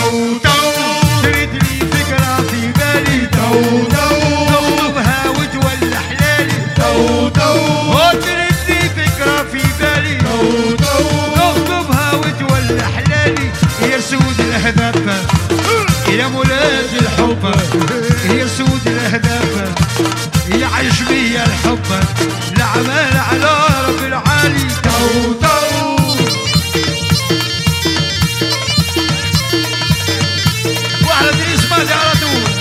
تو تو ترد لي فكرة في بالي تو تو نخطبها وتولى حلالي تو تو ترد لي فكرة في بالي تو تو نخطبها وتولى حلالي يا سود الأهداف يا مولاد الحب يا سود الأهداف يا عيش بيا الحب العمال على رب العالي تو تو واحدة اسمها دي على طول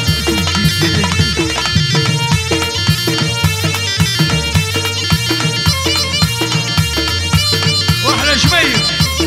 واحدة شمية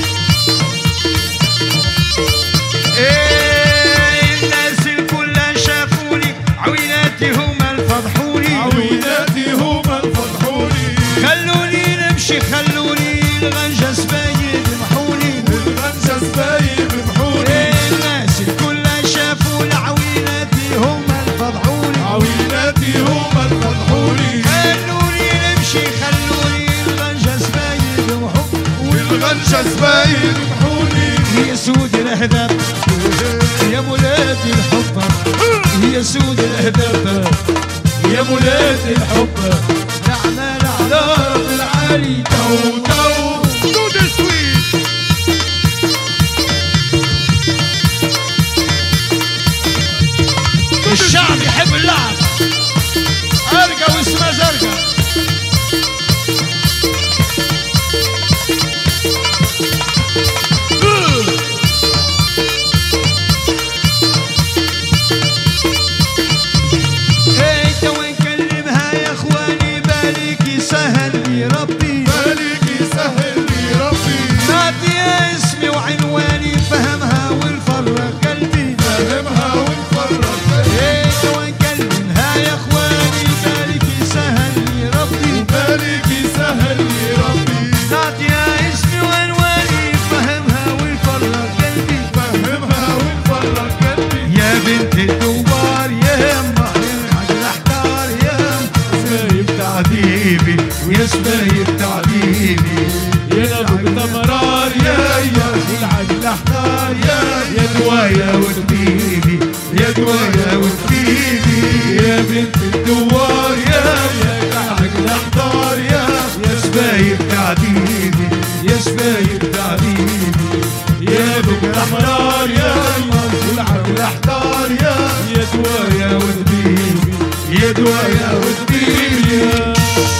الناس الكل شافوني عويناتي هما الفضحوني عويناتي هما الفضحوني خلوني نمشي خلوني الغنجة سبايد محوني الغنجة سبايب بحوني الناس الكل شافوني عويناتي هما الفضحوني عويناتي هما الفضحوني خلوني نمشي خلوني الغنجة سبايد محوني والغنجة سبايب بحوني يا سود الأهداف يا مولاد الحب يا سود الأهداف يا مولاد الحب الأعمال على رب العالي تو تو دود سويت الشعب يحب اللعب أرقى واسمها زرقاء انت وين كلمها يا اخواني بالك يسهل لي ربي بالك يسهل لي ربي نادي اسمي وعنواني فهمها والفرغ قلبي فهمها ونفرق انت وين كلمها يا اخواني بالك يسهل لي ربي بالك يسهل لي ربي نادي اسمي وعنواني فهمها والفرغ قلبي فهمها ونفرق قلبي يا بنت الدوار يا يما العقل احتار يا سايب تعذيبي يا سبايب تعذيبي يا نبض تمرار يا العقل احتار يا دوايا وطبيبي يا دوايا وطبيبي يا بنت الدوار يا العقل احتار يا سبايب تعذيبي يا سبايب تعذيبي يا بنت تمرار يا والعقل احتار يا دوايا وطبيبي يا دوايا وطبيبي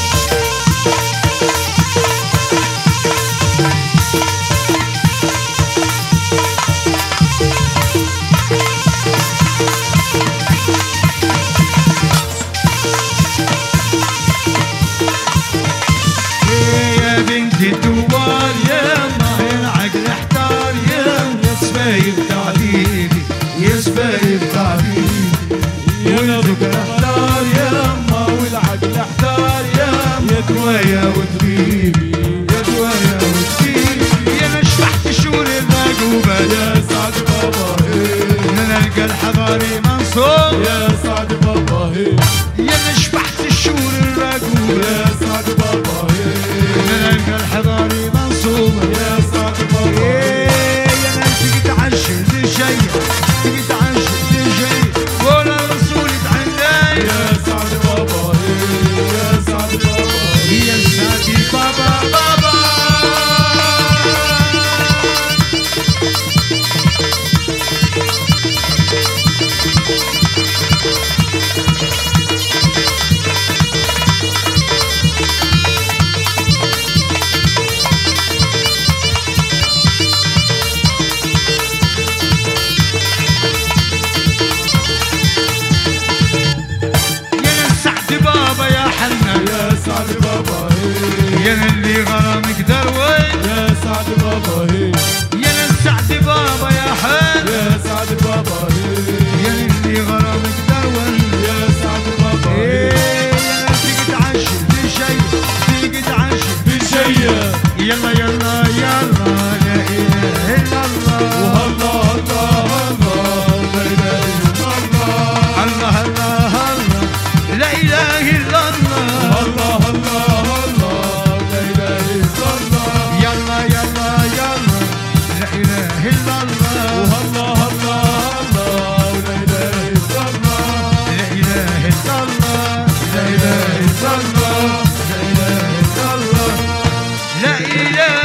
يا بنت الدوار يا ما العقل احتار يا سبايب تعذيبي يا سبايب تعذيبي يا نبض احتار يا ما والعقل احتار يا دوايا وطبيبي يا دوايا وطبيبي يا انا شبحت شهور الرقوبة يا سعد بابا انا نلقى الحضاري منصور يا سعد بابا يا انا شبحت الشهور الرقوبة يا سعد بابا انا نلقى الحضاري منصور يا سعد بابا يا انا تقيت عشر للجاي تقيت عشر للجاي ولا الرسول يتعناي يا سعد بابا يا سعد بابا يا سعدي بابا بابا يا سعد بابا يا حنا يا سعد بابا يا اللي غرامك دروي يا سعد بابا يا سعد بابا يا حنا يا سعد بابا يا اللي غرامك دروي يا سعد بابا يا تيجي تعشر بشي تيجي تعشر بشيء يلا يلا يلا لا اله الا الله والله الله الله لا اله الا الله الله الله الله لا اله الا الله الله الله الله لا إلا الله لا إله إلا الله لا إله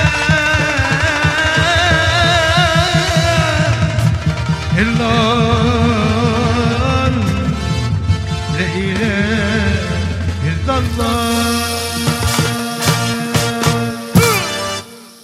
إلا الله لا إله إلا الله